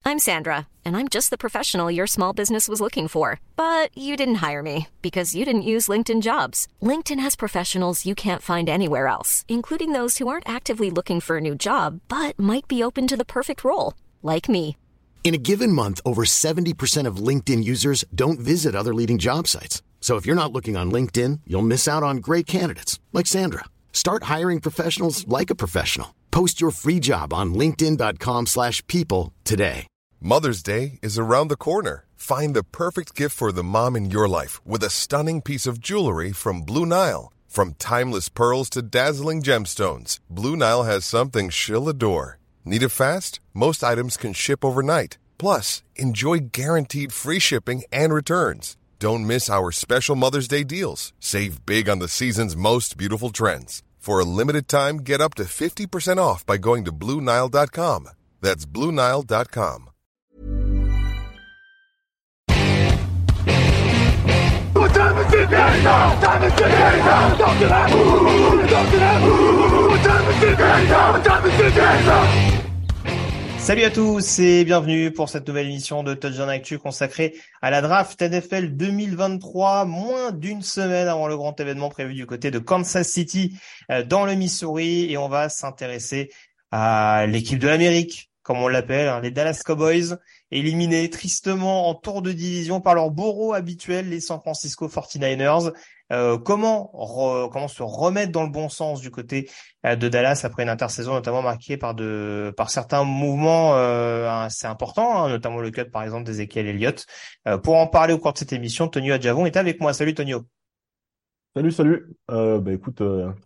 I'm Sandra, and I'm just the professional your small business was looking for. But you didn't hire me because you didn't use LinkedIn Jobs. LinkedIn has professionals you can't find anywhere else, including those who aren't actively looking for a new job, but might be open to the perfect role, like me. In a given month, over 70% of LinkedIn users don't visit other leading job sites. So if you're not looking on LinkedIn, you'll miss out on great candidates like Sandra. Start hiring professionals like a professional. Post your free job on linkedin.com/people today. Mother's Day is around the corner. Find the perfect gift for the mom in your life with a stunning piece of jewelry from Blue Nile. From timeless pearls to dazzling gemstones, Blue Nile has something she'll adore. Need it fast? Most items can ship overnight. Plus, enjoy guaranteed free shipping and returns. Don't miss our special Mother's Day deals. Save big on the season's most beautiful trends. For a limited time, get up to 50% off by going to BlueNile.com. That's BlueNile.com. Salut à tous et bienvenue pour cette nouvelle émission de Touchdown Actu consacrée à la draft NFL 2023, moins d'une semaine avant le grand événement prévu du côté de Kansas City dans le Missouri, et on va s'intéresser à l'équipe de l'Amérique, comme on l'appelle, les Dallas Cowboys, éliminés tristement en tour de division par leur bourreau habituel, les San Francisco 49ers. Comment se remettre dans le bon sens du côté de Dallas après une intersaison notamment marquée par certains mouvements assez importants, notamment le cut par exemple d'Ezekiel Elliott. Pour en parler au cours de cette émission, Tonio Adjavon est avec moi. Salut Tonio. Salut. Écoute,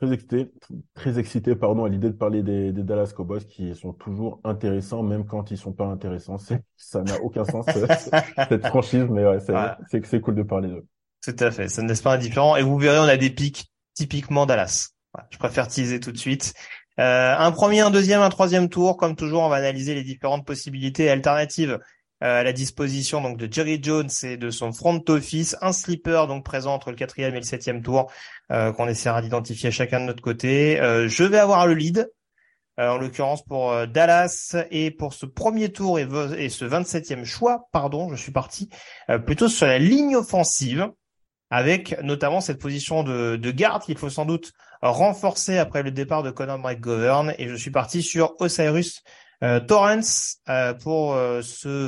très excité, à l'idée de parler des Dallas Cowboys qui sont toujours intéressants, même quand ils sont pas intéressants. Ça n'a aucun sens, cette franchise, mais ouais, c'est cool de parler d'eux. Tout à fait, ça ne laisse pas indifférent. Et vous verrez, on a des pics typiquement Dallas. Voilà, je préfère teaser tout de suite. Un premier, un deuxième, un troisième tour. Comme toujours, on va analyser les différentes possibilités et alternatives à la disposition donc de Jerry Jones et de son front office. Un sleeper donc présent entre le 4e et le 7e tour qu'on essaiera d'identifier chacun de notre côté. Je vais avoir le lead. En l'occurrence pour Dallas, et pour ce premier tour et ce 27e choix, je suis parti plutôt sur la ligne offensive, avec notamment cette position de garde qu'il faut sans doute renforcer après le départ de Connor McGovern, et je suis parti sur O'Cyrus Torrence pour ce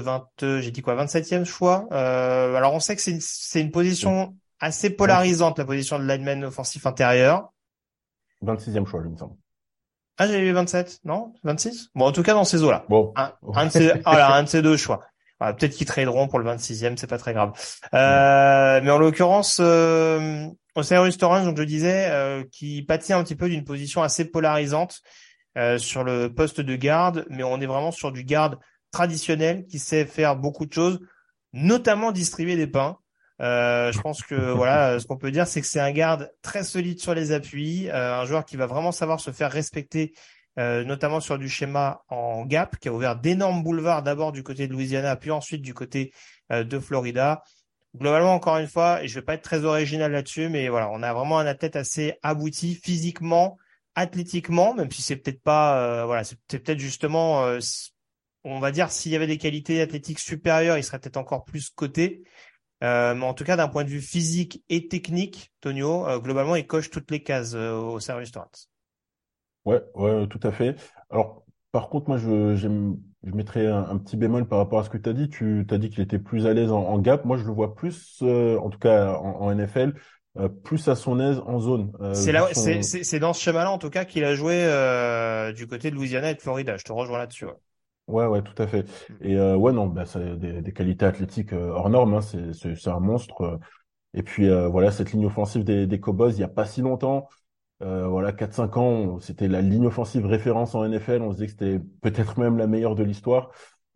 27e choix. Alors on sait que c'est une position assez polarisante, la position de lineman offensif intérieur. 26e choix, il me semble. Ah, j'ai eu 27, non? 26? Bon, en tout cas, dans ces eaux-là. Bon. Un de ces deux choix. Voilà, peut-être qu'ils traderont pour le 26e, c'est pas très grave. Mais en l'occurrence, O'Cyrus Torrence, donc je disais, qui pâtit un petit peu d'une position assez polarisante sur le poste de garde, mais on est vraiment sur du garde traditionnel qui sait faire beaucoup de choses, notamment distribuer des pains. Je pense que voilà, ce qu'on peut dire, c'est que c'est un garde très solide sur les appuis, un joueur qui va vraiment savoir se faire respecter, notamment sur du schéma en gap, qui a ouvert d'énormes boulevards d'abord du côté de Louisiana, puis ensuite du côté de Florida. Globalement, encore une fois, et je vais pas être très original là-dessus, mais voilà, on a vraiment un athlète assez abouti physiquement, athlétiquement, même si c'est peut-être pas, c'est peut-être justement, on va dire, s'il y avait des qualités athlétiques supérieures, il serait peut-être encore plus coté. Mais en tout cas, d'un point de vue physique et technique, Tonio, globalement, il coche toutes les cases au O'Cyrus Torrence. Ouais, tout à fait. Alors, par contre, moi, je mettrais un petit bémol par rapport à ce que tu as dit. Tu t'as dit qu'il était plus à l'aise en gap. Moi, je le vois plus, en tout cas en NFL, plus à son aise en zone. C'est dans ce schéma-là, en tout cas, qu'il a joué du côté de Louisiana et de Florida. Je te rejoins là-dessus. Ouais, tout à fait. Et non, ça a des qualités athlétiques hors normes, hein. C'est un monstre. Et puis voilà, cette ligne offensive des Cowboys, il y a pas si longtemps, 4-5 ans, c'était la ligne offensive référence en NFL. On se disait que c'était peut-être même la meilleure de l'histoire.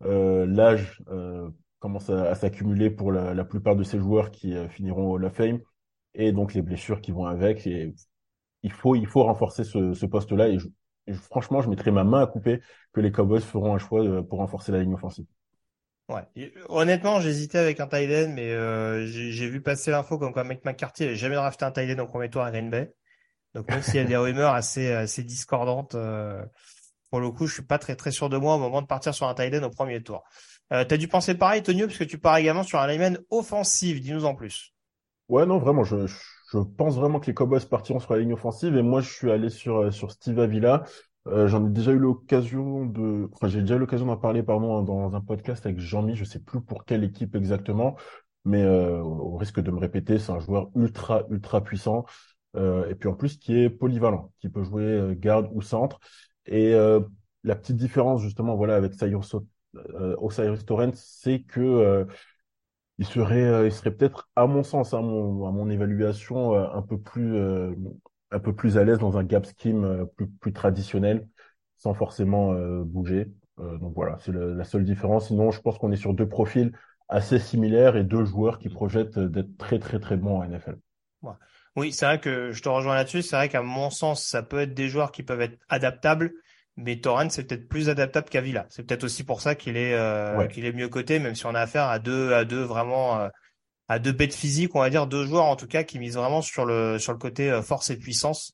L'âge commence à s'accumuler pour la plupart de ces joueurs qui finiront au Hall of Fame, et donc les blessures qui vont avec. Et il faut renforcer ce poste-là. Et franchement, je mettrais ma main à couper que les Cowboys feront un choix pour renforcer la ligne offensive. Ouais. Honnêtement, j'hésitais avec un tight end, mais j'ai vu passer l'info comme quoi Mike McCarthy n'avait jamais drafté un tight end au premier tour à Green Bay. Donc même s'il y a des rumeurs assez discordantes, pour le coup, je suis pas très très sûr de moi au moment de partir sur un tight end au premier tour. T'as dû penser pareil, Tonio, parce que tu pars également sur un lineman offensif. Dis-nous en plus. Ouais, non, vraiment, je pense vraiment que les Cowboys partiront sur la ligne offensive et moi, je suis allé sur Steve Avila. J'en ai déjà eu l'occasion enfin, j'ai déjà eu l'occasion d'en parler, pardon, dans un podcast avec Jean-Mi, je sais plus pour quelle équipe exactement, mais au risque de me répéter, c'est un joueur ultra, ultra puissant et puis en plus qui est polyvalent, qui peut jouer garde ou centre. Et la petite différence, justement, voilà, avec Osiris Torrent, c'est que il serait peut-être, à mon sens, à mon évaluation, un peu plus à l'aise dans un gap scheme plus traditionnel, sans forcément bouger. Donc voilà, c'est la seule différence. Sinon, je pense qu'on est sur deux profils assez similaires et deux joueurs qui projettent d'être très très très bons en NFL. Ouais. Oui, c'est vrai que je te rejoins là-dessus. C'est vrai qu'à mon sens, ça peut être des joueurs qui peuvent être adaptables, mais Torrent, c'est peut-être plus adaptable qu'Avila. C'est peut-être aussi pour ça Ouais. qu'il est mieux coté, même si on a affaire à deux vraiment, à deux bêtes physiques, on va dire, deux joueurs en tout cas qui misent vraiment sur le côté force et puissance,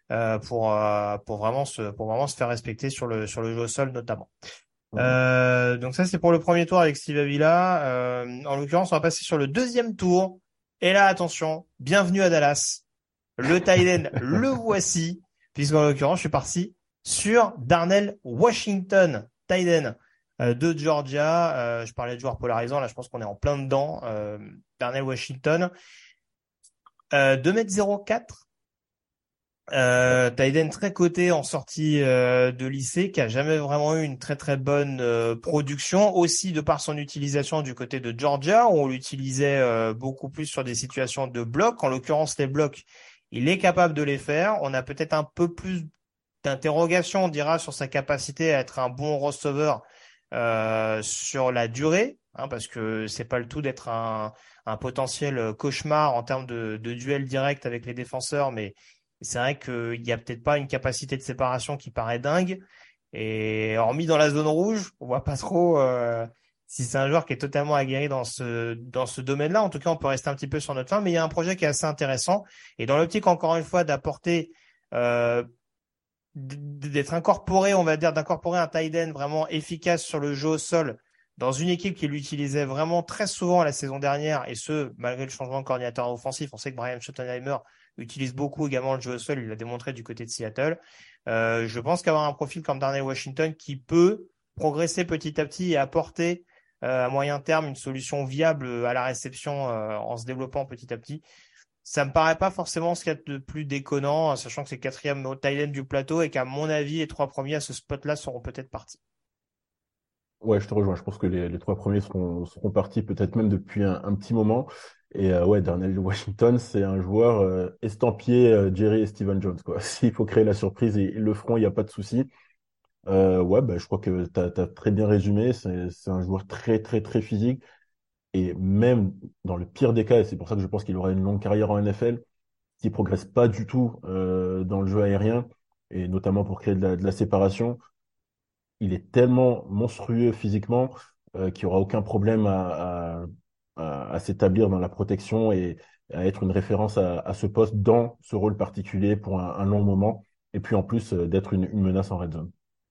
pour vraiment se faire respecter sur le jeu au sol notamment. Mhm. Donc ça, c'est pour le premier tour avec Steve Avila. En l'occurrence, on va passer sur le deuxième tour. Et là, attention, bienvenue à Dallas. Le tight end, le voici, puisqu'en l'occurrence, je suis parti sur Darnell Washington, tight end de Georgia. Je parlais de joueurs polarisants, là, je pense qu'on est en plein dedans. Darnell Washington, 2,04 m. Tyden très coté en sortie de lycée, qui a jamais vraiment eu une très très bonne production, aussi de par son utilisation du côté de Georgia, où on l'utilisait beaucoup plus sur des situations de bloc. En l'occurrence, les blocs, il est capable de les faire. On a peut-être un peu plus d'interrogation, on dira, sur sa capacité à être un bon receveur sur la durée, hein, parce que c'est pas le tout d'être un potentiel cauchemar en termes de duel direct avec les défenseurs, mais c'est vrai qu'il n'y a peut-être pas une capacité de séparation qui paraît dingue. Et hormis dans la zone rouge, on voit pas trop si c'est un joueur qui est totalement aguerri dans ce domaine-là. En tout cas, on peut rester un petit peu sur notre fin, mais il y a un projet qui est assez intéressant. Et dans l'optique, encore une fois, d'apporter, euh, d'être incorporé, on va dire, d'incorporer un tight end vraiment efficace sur le jeu au sol dans une équipe qui l'utilisait vraiment très souvent la saison dernière, et ce, malgré le changement de coordinateur offensif. On sait que Brian Schottenheimer utilise beaucoup également le jeu au sol, il l'a démontré du côté de Seattle. Je pense qu'avoir un profil comme Darnell Washington qui peut progresser petit à petit et apporter à moyen terme une solution viable à la réception en se développant petit à petit, ça me paraît pas forcément ce qu'il y a de plus déconnant, sachant que c'est le quatrième au tight end du plateau et qu'à mon avis, les trois premiers à ce spot-là seront peut-être partis. Ouais, je te rejoins. Je pense que les trois premiers seront partis peut-être même depuis un petit moment. Et ouais, Darnell Washington, c'est un joueur estampillé Jerry et Steven Jones, quoi. S'il faut créer la surprise, ils le feront, il n'y a pas de souci. Ouais, bah, je crois que tu as très bien résumé. C'est un joueur très, très, très physique. Et même dans le pire des cas, et c'est pour ça que je pense qu'il aura une longue carrière en NFL, s'il progresse pas du tout dans le jeu aérien, et notamment pour créer de la séparation, il est tellement monstrueux physiquement qu'il n'y aura aucun problème à s'établir dans la protection et à être une référence à ce poste dans ce rôle particulier pour un long moment. Et puis en plus d'être une menace en red zone.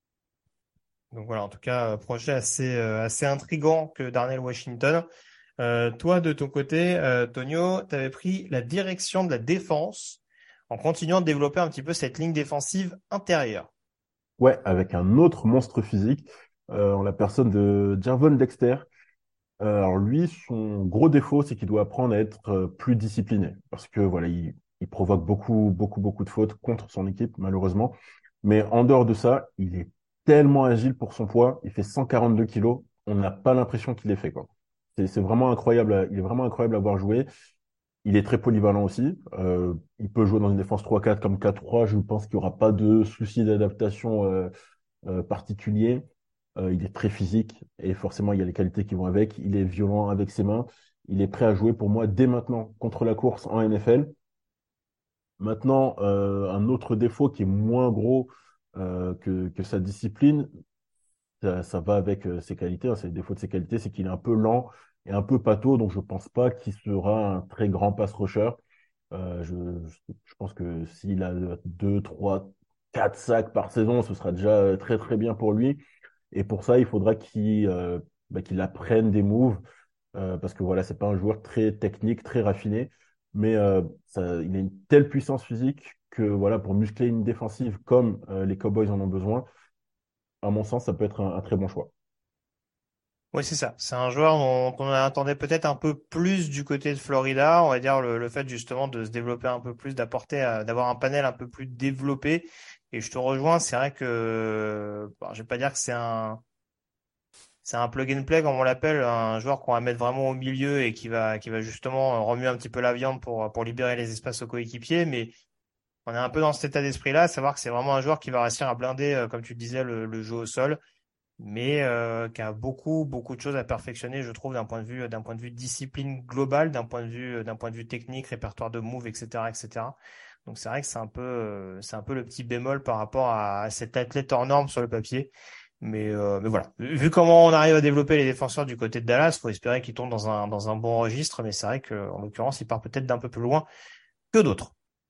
Donc voilà, en tout cas, projet assez intriguant que Darnell Washington. Toi, de ton côté, Tonio, tu avais pris la direction de la défense en continuant de développer un petit peu cette ligne défensive intérieure. Ouais, avec un autre monstre physique, en la personne de Javon Dexter. Alors lui, son gros défaut, c'est qu'il doit apprendre à être plus discipliné. Parce que voilà, il provoque beaucoup de fautes contre son équipe, malheureusement. Mais en dehors de ça, il est tellement agile pour son poids. Il fait 142 kilos. On n'a pas l'impression qu'il est fait, quoi. C'est vraiment incroyable. Il est vraiment incroyable à voir jouer. Il est très polyvalent aussi. Il peut jouer dans une défense 3-4 comme 4-3. Je pense qu'il n'y aura pas de souci d'adaptation particulier. Il est très physique et forcément, il y a les qualités qui vont avec. Il est violent avec ses mains. Il est prêt à jouer pour moi dès maintenant contre la course en NFL. Maintenant, un autre défaut qui est moins gros que sa discipline, ça va avec ses qualités, hein, c'est le défaut de ses qualités, c'est qu'il est un peu lent et un peu pâteau, donc je pense pas qu'il sera un très grand pass rusher. Je pense que s'il a 2, 3, 4 sacs par saison, ce sera déjà très très bien pour lui. Et pour ça, il faudra qu'il qu'il apprenne des moves, parce que voilà, c'est pas un joueur très technique, très raffiné, mais il a une telle puissance physique que voilà, pour muscler une défensive comme les Cowboys en ont besoin, à mon sens, ça peut être un très bon choix. Oui, c'est ça. C'est un joueur dont on attendait peut-être un peu plus du côté de Florida. On va dire le fait justement de se développer un peu plus, d'avoir un panel un peu plus développé. Et je te rejoins, c'est vrai que, bon, je vais pas dire que c'est un plug and play comme on l'appelle, un joueur qu'on va mettre vraiment au milieu et qui va justement remuer un petit peu la viande pour libérer les espaces aux coéquipiers. Mais on est un peu dans cet état d'esprit-là, à savoir que c'est vraiment un joueur qui va réussir à blinder, comme tu disais, le jeu au sol, mais qui a beaucoup de choses à perfectionner, je trouve, d'un point de vue discipline globale, d'un point de vue technique, répertoire de moves, etc., etc. Donc c'est vrai que c'est un peu le petit bémol par rapport à cet athlète hors norme sur le papier. Mais voilà. Vu comment on arrive à développer les défenseurs du côté de Dallas, faut espérer qu'ils tombent dans un bon registre. Mais c'est vrai qu'en l'occurrence, il part peut-être d'un peu plus loin que d'autres.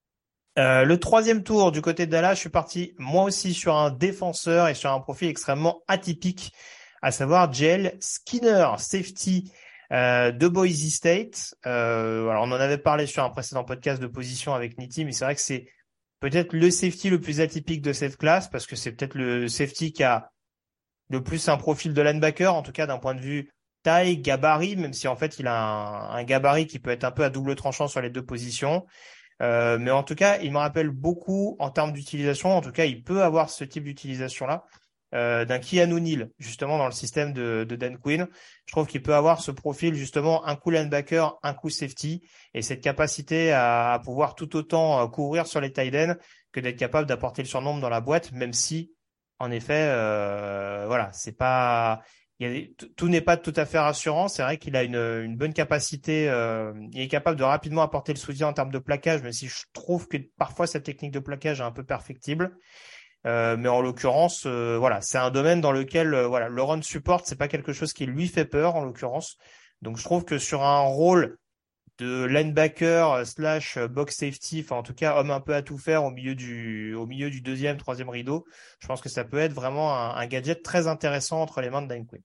Le troisième tour du côté de Dallas, je suis parti moi aussi sur un défenseur et sur un profil extrêmement atypique, à savoir JL Skinner, safety de Boise State. Alors on en avait parlé sur un précédent podcast de position avec Nitti, mais c'est vrai que c'est peut-être le safety le plus atypique de cette classe parce que c'est peut-être le safety qui a le plus un profil de linebacker, en tout cas d'un point de vue taille, gabarit, même si en fait il a un gabarit qui peut être un peu à double tranchant sur les deux positions. Mais en tout cas, il me rappelle beaucoup en termes d'utilisation. En tout cas, il peut avoir ce type d'utilisation-là d'un Keanu Neal, justement dans le système de Dan Quinn. Je trouve qu'il peut avoir ce profil, justement, un coup linebacker, un coup safety, et cette capacité à pouvoir tout autant courir sur les tight ends que d'être capable d'apporter le surnombre dans la boîte, même si, en effet, voilà, c'est pas tout n'est pas tout à fait rassurant. C'est vrai qu'il a une bonne capacité. Il est capable de rapidement apporter le soutien en termes de plaquage, même si je trouve que parfois sa technique de plaquage est un peu perfectible. Mais en l'occurrence, voilà, c'est un domaine dans lequel voilà, le run support, c'est pas quelque chose qui lui fait peur en l'occurrence. Donc je trouve que sur un rôle de linebacker slash box safety, enfin en tout cas homme un peu à tout faire au milieu du deuxième, troisième rideau, je pense que ça peut être vraiment un gadget très intéressant entre les mains de Dan Quinn.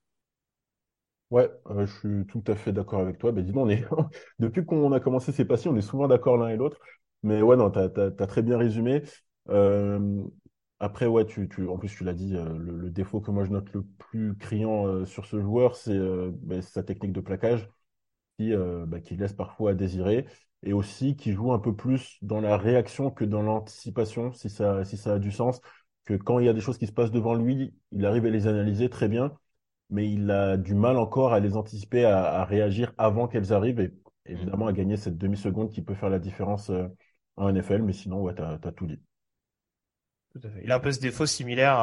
Ouais, je suis tout à fait d'accord avec toi. Ben, dis donc, depuis qu'on a commencé ces passions, on est souvent d'accord l'un et l'autre. Mais ouais, non, t'as très bien résumé. Euh, Après, ouais, en plus, tu l'as dit, le défaut que moi je note le plus criant sur ce joueur, c'est ben, sa technique de plaquage qui laisse parfois à désirer et aussi qui joue un peu plus dans la réaction que dans l'anticipation, si ça a du sens. Que quand il y a des choses qui se passent devant lui, il arrive à les analyser très bien mais il a du mal encore à les anticiper, à réagir avant qu'elles arrivent et Mm. évidemment à gagner cette demi-seconde qui peut faire la différence en NFL. Mais sinon, ouais, t'as tout dit. Tout à fait. Il a un peu ce défaut similaire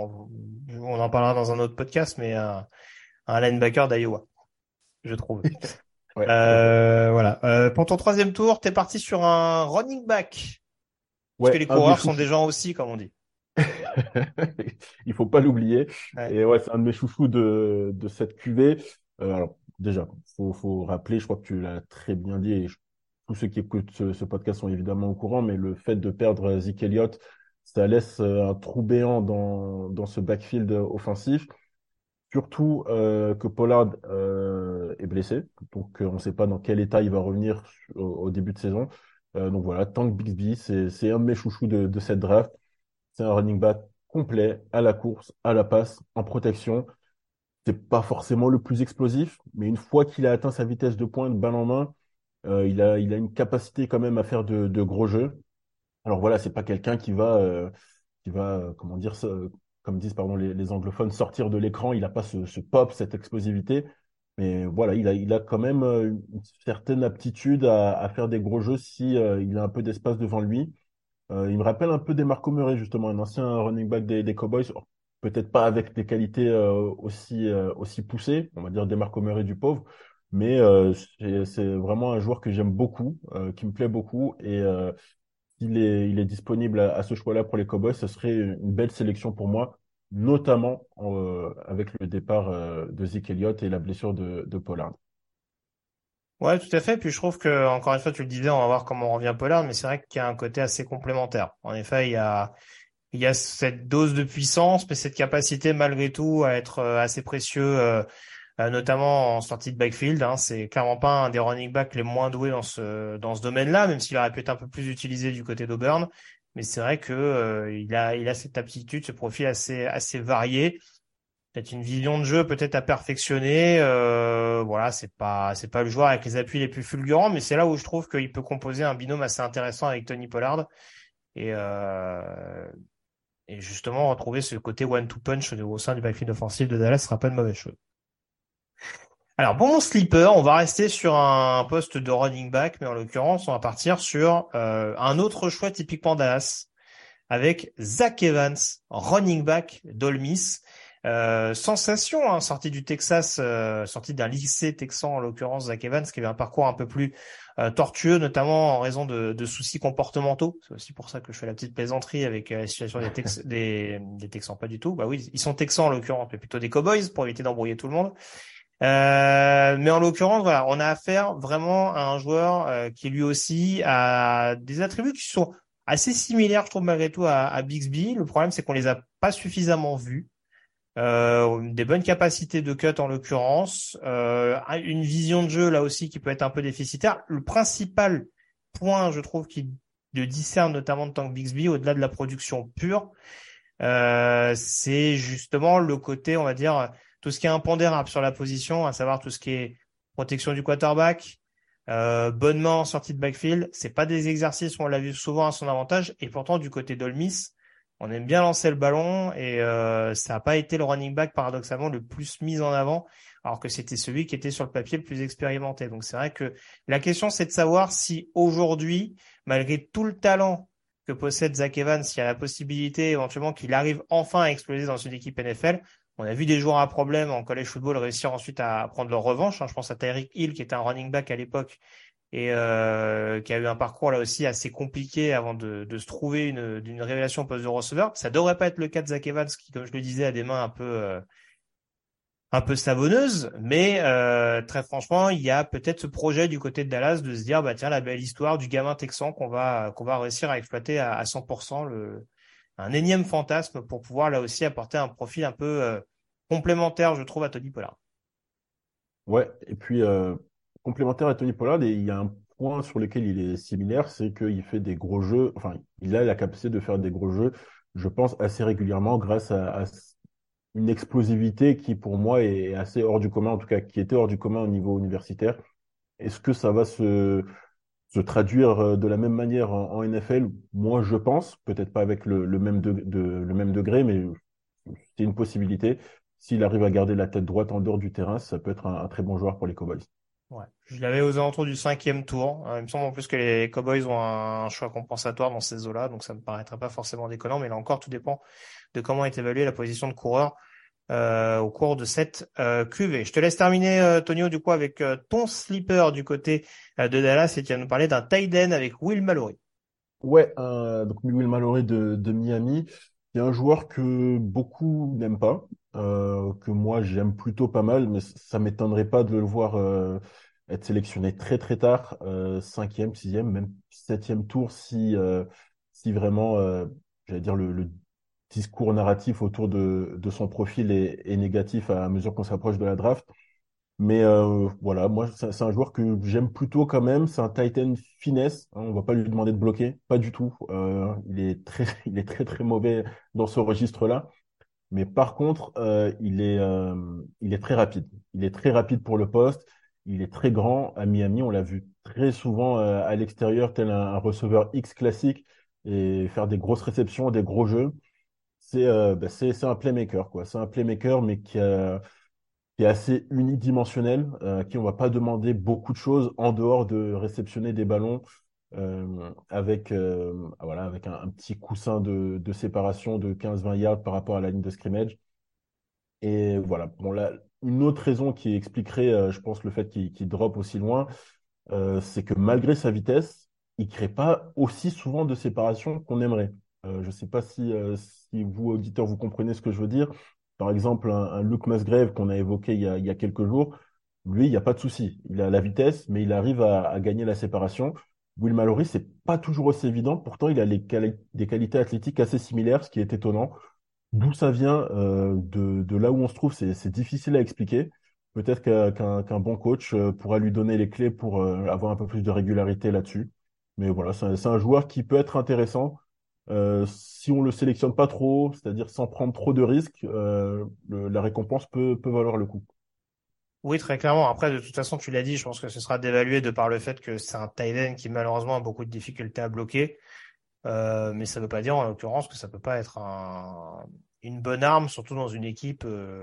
on en parlera dans un autre podcast, mais un linebacker d'Iowa, je trouve. Ouais, tout à fait. Voilà. Pour ton troisième tour, t'es parti sur un running back, puisque Ouais, les un de mes coureurs sont chouchous. des gens aussi, comme on dit. Il faut pas l'oublier. Ouais. Et ouais, c'est un de mes chouchous de cette QV. Alors, déjà, faut rappeler, je crois que tu l'as très bien dit, et tous ceux qui écoutent ce podcast sont évidemment au courant, mais le fait de perdre Zeke Elliott, ça laisse un trou béant dans ce backfield offensif. Surtout que Pollard est blessé, donc on ne sait pas dans quel état il va revenir au début de saison. Donc voilà, Tank Bixby, c'est un de mes chouchous de cette draft. C'est un running back complet à la course, à la passe, en protection. C'est pas forcément le plus explosif, mais une fois qu'il a atteint sa vitesse de pointe, balle en main, il a une capacité quand même à faire de gros jeux. Alors voilà, c'est pas quelqu'un comment dire, comme disent pardon, les anglophones, sortir de l'écran. Il n'a pas ce pop, cette explosivité. Mais voilà, il a quand même une certaine aptitude à faire des gros jeux si il a un peu d'espace devant lui. Il me rappelle un peu des Marco Murray, justement, un ancien running back des Cowboys. Alors, peut-être pas avec des qualités aussi poussées, on va dire des Marco Murray du pauvre, mais c'est vraiment un joueur que j'aime beaucoup, qui me plaît beaucoup. Et il est disponible à ce choix-là pour les Cowboys, ce serait une belle sélection pour moi, notamment avec le départ de Zeke Elliott et la blessure de Pollard. Ouais, tout à fait. Puis je trouve que, encore une fois, tu le disais, on va voir comment on revient Pollard, mais c'est vrai qu'il y a un côté assez complémentaire. En effet, il y a cette dose de puissance, mais cette capacité malgré tout à être assez précieux notamment en sortie de backfield. Hein. C'est clairement pas un des running backs les moins doués dans ce domaine-là, même s'il aurait pu être un peu plus utilisé du côté d'Auburn. Mais c'est vrai que il a cette aptitude, ce profil assez varié. Peut-être une vision de jeu peut-être à perfectionner. Voilà, c'est pas le joueur avec les appuis les plus fulgurants, mais c'est là où je trouve qu'il peut composer un binôme assez intéressant avec Tony Pollard et euh, et justement retrouver ce côté one-two punch au sein du backfield offensif de Dallas sera pas une mauvaise chose. Alors pour mon sleeper, on va rester sur un poste de running back, mais en l'occurrence, on va partir sur un autre choix typiquement Dallas avec Zach Evans, running back d'Ole Miss. Sensation, hein, sorti du Texas, sorti d'un lycée texan en l'occurrence, Zach Evans, qui avait un parcours un peu plus tortueux, notamment en raison de soucis comportementaux. C'est aussi pour ça que je fais la petite plaisanterie avec la situation des Texans, pas du tout. Bah oui, ils sont Texans en l'occurrence, mais plutôt des Cowboys pour éviter d'embrouiller tout le monde. Mais en l'occurrence, voilà, on a affaire vraiment à un joueur qui lui aussi a des attributs qui sont assez similaires, je trouve malgré tout, à Bigsby. Le problème, c'est qu'on les a pas suffisamment vus. Des bonnes capacités de cut en l'occurrence, une vision de jeu là aussi qui peut être un peu déficitaire. Le principal point, je trouve, qui le discerne notamment de Tank Bigsby, au-delà de la production pure, c'est justement le côté, on va dire, tout ce qui est impondérable sur la position, à savoir tout ce qui est protection du quarterback, bonne main en sortie de backfield. C'est pas des exercices où on l'a vu souvent à son avantage, et pourtant du côté d'Ole Miss, on aime bien lancer le ballon et ça n'a pas été le running back paradoxalement le plus mis en avant, alors que c'était celui qui était sur le papier le plus expérimenté. Donc c'est vrai que la question c'est de savoir si aujourd'hui, malgré tout le talent que possède Zach Evans, s'il y a la possibilité éventuellement qu'il arrive enfin à exploser dans une équipe NFL. On a vu des joueurs à problème en college football réussir ensuite à prendre leur revanche. Hein. Je pense à Tyreek Hill qui était un running back à l'époque et qui a eu un parcours là aussi assez compliqué avant de se trouver d'une révélation au poste de receveur. Ça devrait pas être le cas de Zach Evans qui, comme je le disais, a des mains un peu savonneuses, mais très franchement, il y a peut-être ce projet du côté de Dallas de se dire bah tiens la belle histoire du gamin texan qu'on va réussir à exploiter à 100%, un énième fantasme pour pouvoir là aussi apporter un profil un peu complémentaire, je trouve, à Tony Pollard. Ouais, et puis complémentaire à Tony Pollard, et il y a un point sur lequel il est similaire, c'est qu'il fait des gros jeux, enfin, il a la capacité de faire des gros jeux, je pense, assez régulièrement grâce à une explosivité qui, pour moi, est assez hors du commun, en tout cas, qui était hors du commun au niveau universitaire. Est-ce que ça va se traduire de la même manière en NFL? Moi, je pense, peut-être pas avec le même le même degré, mais c'est une possibilité. S'il arrive à garder la tête droite en dehors du terrain, ça peut être un très bon joueur pour les Cowboys. Ouais. Je l'avais aux alentours du 5e tour. Il me semble en plus que les Cowboys ont un choix compensatoire dans ces eaux-là, donc ça me paraîtrait pas forcément déconnant, mais là encore, tout dépend de comment est évaluée la position de coureur au cours de cette QV. Je te laisse terminer, Tonio, du coup, avec ton sleeper du côté de Dallas et tu vas nous parler d'un tight end avec Will Mallory. Ouais, donc Will Mallory de Miami, c'est un joueur que beaucoup n'aiment pas, que moi j'aime plutôt pas mal, mais ça m'étonnerait pas de le voir être sélectionné très très tard, cinquième, sixième, même septième tour si vraiment, j'allais dire le discours narratif autour de son profil est négatif à mesure qu'on s'approche de la draft. Mais voilà, moi, c'est un joueur que j'aime plutôt quand même. C'est un Titan finesse. Hein, on va pas lui demander de bloquer, pas du tout. Il est très, il est très très mauvais dans ce registre-là. Mais par contre, il est très rapide. Il est très rapide pour le poste. Il est très grand. À Miami, on l'a vu très souvent à l'extérieur, tel un receveur X classique et faire des grosses réceptions, des gros jeux. C'est un playmaker, quoi. C'est un playmaker, mais qui est assez unidimensionnel, à qui on va pas demander beaucoup de choses en dehors de réceptionner des ballons voilà, avec un petit coussin de séparation de 15-20 yards par rapport à la ligne de scrimmage. Et voilà. Bon, là, une autre raison qui expliquerait, je pense, le fait qu'il drop aussi loin, c'est que malgré sa vitesse, il crée pas aussi souvent de séparation qu'on aimerait. Je sais pas si vous, auditeurs, vous comprenez ce que je veux dire. Par exemple, un Luke Musgrave qu'on a évoqué il y a quelques jours, lui, il n'y a pas de souci. Il a la vitesse, mais il arrive à gagner la séparation. Will Mallory, c'est pas toujours aussi évident. Pourtant, il a des qualités athlétiques assez similaires, ce qui est étonnant. D'où ça vient, de là où on se trouve, c'est difficile à expliquer. Peut-être qu'un bon coach pourra lui donner les clés pour avoir un peu plus de régularité là-dessus. Mais voilà, c'est un joueur qui peut être intéressant si on le sélectionne pas trop, c'est-à-dire sans prendre trop de risques. La récompense peut valoir le coup. Oui, très clairement. Après, de toute façon, tu l'as dit, je pense que ce sera dévalué de par le fait que c'est un tight end qui malheureusement a beaucoup de difficultés à bloquer. Mais ça ne veut pas dire en l'occurrence que ça peut pas être une bonne arme, surtout dans une équipe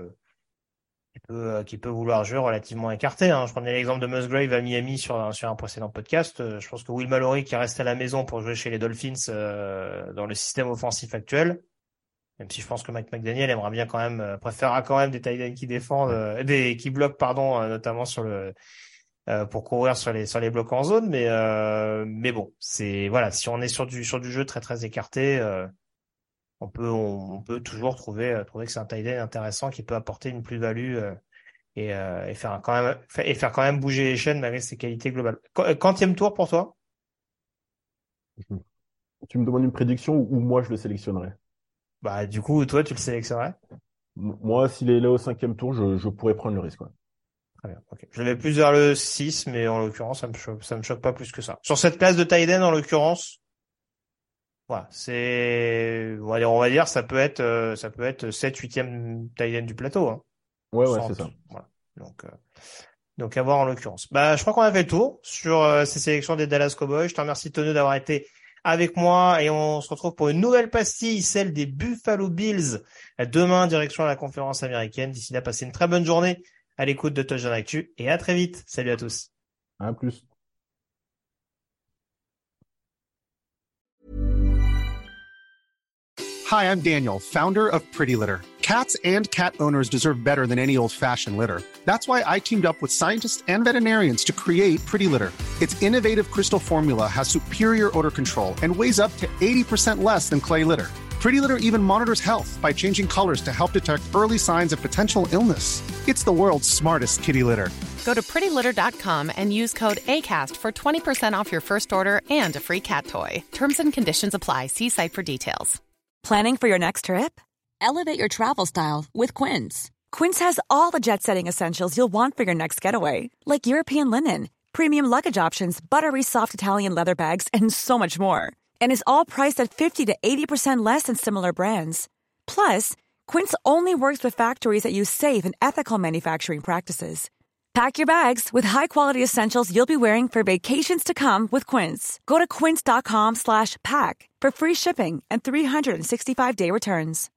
qui peut vouloir jouer relativement écarté. Hein. Je prenais l'exemple de Musgrave à Miami sur un précédent podcast. Je pense que Will Mallory qui reste à la maison pour jouer chez les Dolphins dans le système offensif actuel, même si je pense que Mike McDaniel aimerait bien quand même, préférera quand même des tight ends qui défendent, qui bloquent, pardon, notamment pour courir sur les blocs en zone. Mais bon, voilà, si on est sur du jeu très très écarté, on peut toujours trouver que c'est un tight end intéressant qui peut apporter une plus-value et faire quand même bouger les chaînes malgré ses qualités globales. Quantième tour pour toi? Tu me demandes une prédiction ou moi je le sélectionnerai? Bah du coup toi tu le sélectionnerais? Moi, s'il est là au 5e tour, je pourrais prendre le risque. Ouais. Très bien. Okay. Je l'avais plus vers le 6, mais en l'occurrence ça me choque pas plus que ça. Sur cette classe de tight end en l'occurrence, voilà, on va dire ça peut être 7, 8e tight end du plateau, hein. Ouais, c'est ça. Voilà. Donc à voir en l'occurrence. Bah, je crois qu'on a fait le tour sur ces sélections des Dallas Cowboys. Je te remercie Tonio d'avoir été avec moi et on se retrouve pour une nouvelle pastille, celle des Buffalo Bills. Demain, direction la conférence américaine. D'ici là, passez une très bonne journée à l'écoute de Touchdown Actu et à très vite. Salut à tous. À plus. Hi, I'm Daniel, founder of Pretty Litter. Cats and cat owners deserve better than any old-fashioned litter. That's why I teamed up with scientists and veterinarians to create Pretty Litter. Its innovative crystal formula has superior odor control and weighs up to 80% less than clay litter. Pretty Litter even monitors health by changing colors to help detect early signs of potential illness. It's the world's smartest kitty litter. Go to prettylitter.com and use code ACAST for 20% off your first order and a free cat toy. Terms and conditions apply. See site for details. Planning for your next trip? Elevate your travel style with Quince. Quince has all the jet-setting essentials you'll want for your next getaway, like European linen, premium luggage options, buttery soft Italian leather bags, and so much more. And is all priced at 50 to 80% less than similar brands. Plus, Quince only works with factories that use safe and ethical manufacturing practices. Pack your bags with high-quality essentials you'll be wearing for vacations to come with Quince. Go to quince.com/pack for free shipping and 365-day returns.